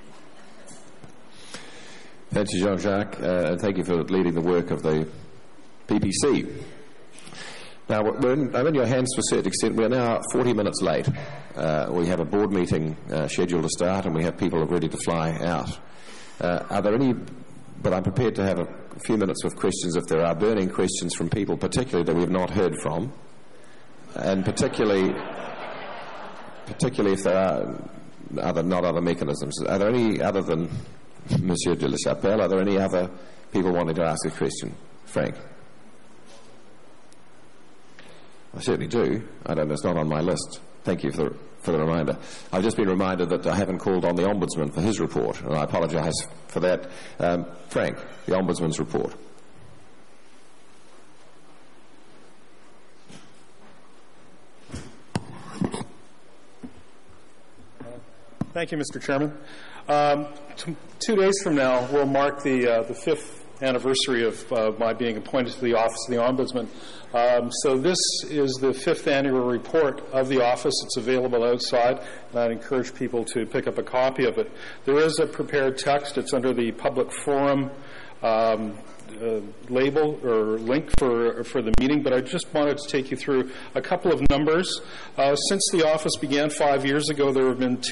Thank you, Jean-Jacques, and thank you for leading the work of the PPC. Now, I'm in your hands to a certain extent. We're now 40 minutes late. We have a board meeting scheduled to start, and we have people ready to fly out. Are there any... But I'm prepared to have a few minutes of questions if there are burning questions from people, particularly that we've not heard from, and particularly if there are other mechanisms. Are there any other than Monsieur de la Chapelle? Are there any other people wanting to ask a question? Frank? I certainly do. It's not on my list. Thank you for the reminder. I've just been reminded that I haven't called on the Ombudsman for his report, and I apologise for that. Frank, the Ombudsman's report. Thank you, Mr. Chairman. 2 days from now, we'll mark the fifth anniversary of my being appointed to the Office of the Ombudsman. So this is the 5th annual report of the office. It's available outside, and I'd encourage people to pick up a copy of it. There is a prepared text. It's under the public forum label or link for the meeting, but I just wanted to take you through a couple of numbers. Since the office began 5 years ago, there have been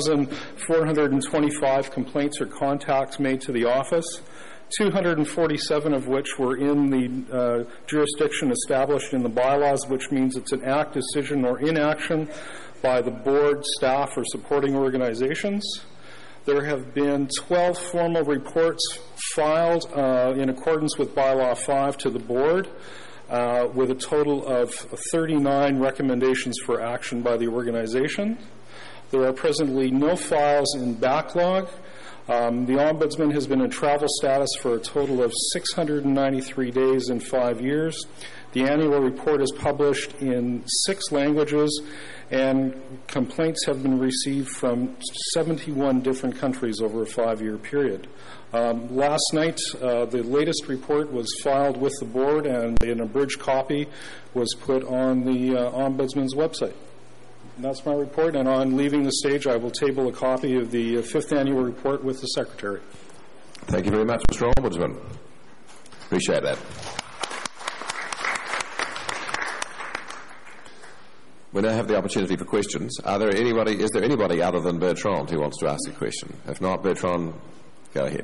2,425 complaints or contacts made to the office, 247 of which were in the jurisdiction established in the bylaws, which means it's an act, decision, or inaction by the board, staff, or supporting organizations. There have been 12 formal reports filed in accordance with Bylaw 5 to the board, with a total of 39 recommendations for action by the organization. There are presently no files in backlog. The Ombudsman has been in travel status for a total of 693 days in 5 years. The annual report is published in 6 languages, and complaints have been received from 71 different countries over a 5-year period. Last night, the latest report was filed with the board, and an abridged copy was put on the Ombudsman's website. And that's my report, and on leaving the stage, I will table a copy of the 5th annual report with the Secretary. Thank you very much, Mr. Ombudsman. Appreciate that. We now have the opportunity for questions. Is there anybody other than Bertrand who wants to ask a question? If not, Bertrand, go ahead.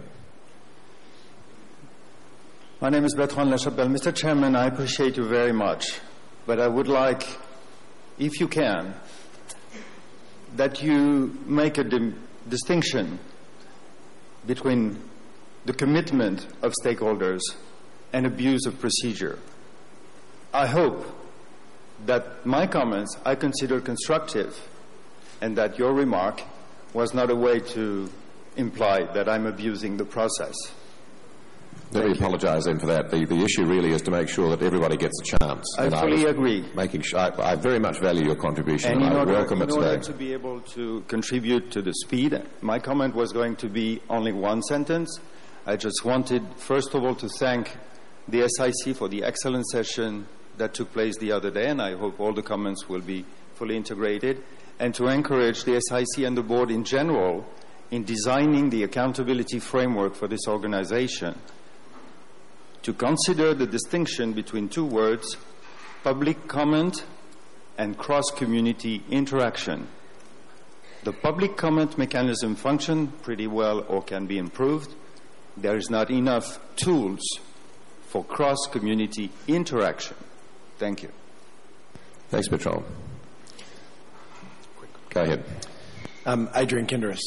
My name is Bertrand Lachapelle. Mr. Chairman, I appreciate you very much, but I would like, if you can, that you make a distinction between the commitment of stakeholders and abuse of procedure. I hope that my comments I consider constructive, and that your remark was not a way to imply that I'm abusing the process. Let me apologise then for that. The issue really is to make sure that everybody gets a chance. I fully agree. I very much value your contribution, and I welcome it today. In order to be able to contribute to the speed, my comment was going to be only one sentence. I just wanted, first of all, to thank the SIC for the excellent session that took place the other day, and I hope all the comments will be fully integrated, and to encourage the SIC and the board in general in designing the accountability framework for this organization to consider the distinction between 2 words, public comment and cross-community interaction. The public comment mechanism functions pretty well or can be improved. There is not enough tools for cross-community interaction. Thank you. Thanks, Bertrand. Go ahead. Adrian Kinderis.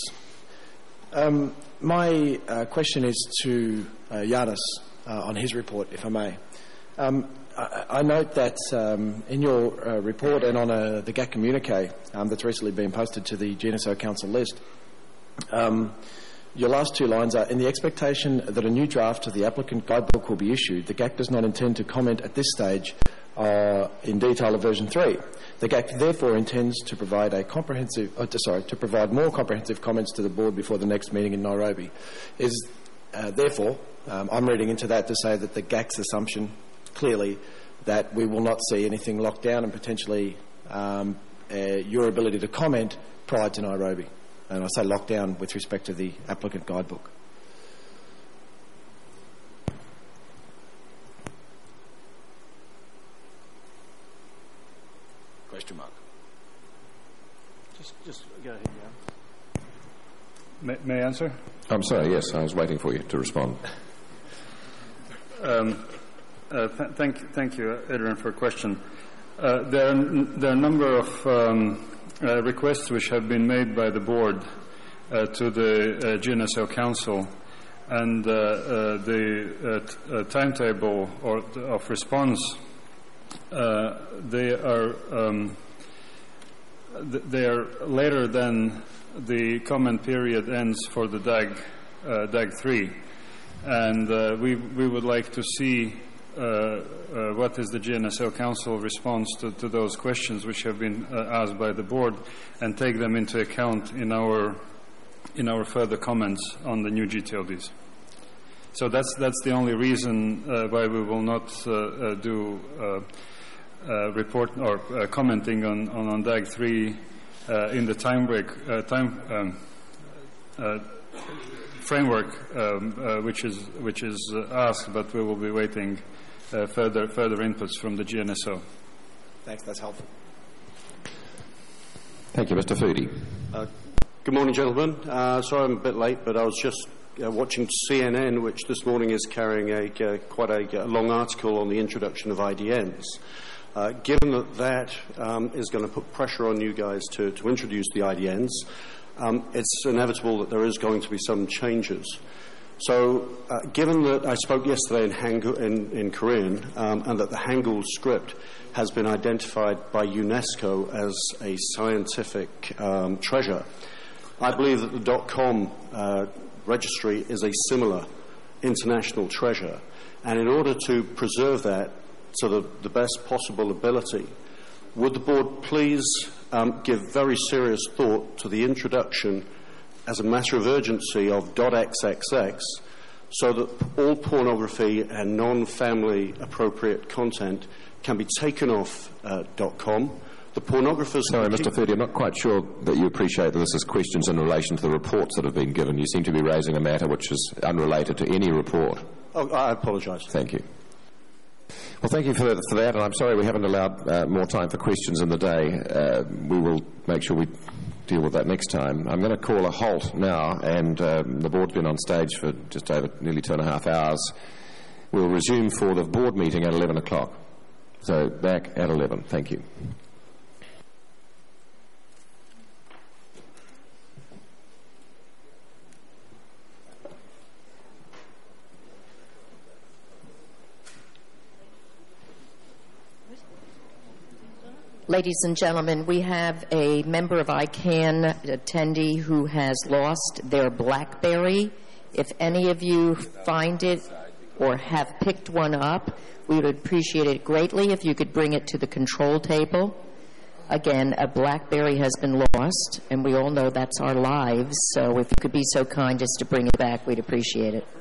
My question is to Yanis on his report, if I may. I note that in your report and on the GAC communique that's recently been posted to the GNSO Council list, your last 2 lines are, in the expectation that a new draft of the applicant guidebook will be issued, the GAC does not intend to comment at this stage in detail of version 3. The GAC therefore intends to provide more comprehensive comments to the board before the next meeting in Nairobi. Therefore, I'm reading into that to say that the GAC's assumption clearly that we will not see anything locked down and potentially your ability to comment prior to Nairobi. And I say locked down with respect to the applicant guidebook. Question mark. Just go ahead, yeah. May I answer? I'm sorry, yes, I was waiting for you to respond. Thank you, Adrian, for a question. There are a number of requests which have been made by the board to the GNSO Council, and the timetable of response, they are later than the comment period ends for the DAG 3, and we would like to see what is the GNSO Council response to those questions which have been asked by the board, and take them into account in our further comments on the new GTLDs. So that's the only reason why we will not do report or commenting on DAG 3 in the framework which is asked, but we will be waiting further inputs from the GNSO. Thanks, that's helpful. Thank you, Mr. Foodie. Good morning, gentlemen. Sorry I'm a bit late, but I was just watching CNN, which this morning is carrying quite a long article on the introduction of IDNs. Given that is going to put pressure on you guys to introduce the IDNs, it's inevitable that there is going to be some changes. So, given that I spoke yesterday in Korean, and that the Hangul script has been identified by UNESCO as a scientific treasure, I believe that the .com registry is a similar international treasure. And in order to preserve that to the best possible ability, would the board please give very serious thought to the introduction as a matter of urgency of .xxx, so that all pornography and non-family appropriate content can be taken off .com. The pornographers... Sorry, Mr. Foodie, I'm not quite sure that you appreciate that this is questions in relation to the reports that have been given. You seem to be raising a matter which is unrelated to any report. Oh, I apologise. Thank you. Well, thank you for that, and I'm sorry we haven't allowed more time for questions in the day. We will make sure we deal with that next time. I'm going to call a halt now, and the board's been on stage for just over nearly 2.5 hours. We'll resume for the board meeting at 11 o'clock. So back at 11. Thank you. Ladies and gentlemen, we have a member of ICANN attendee who has lost their BlackBerry. If any of you find it or have picked one up, we would appreciate it greatly if you could bring it to the control table. Again, a BlackBerry has been lost, and we all know that's our lives, so if you could be so kind as to bring it back, we'd appreciate it.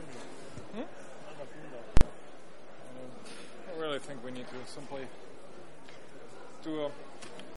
I really think we need to simply do a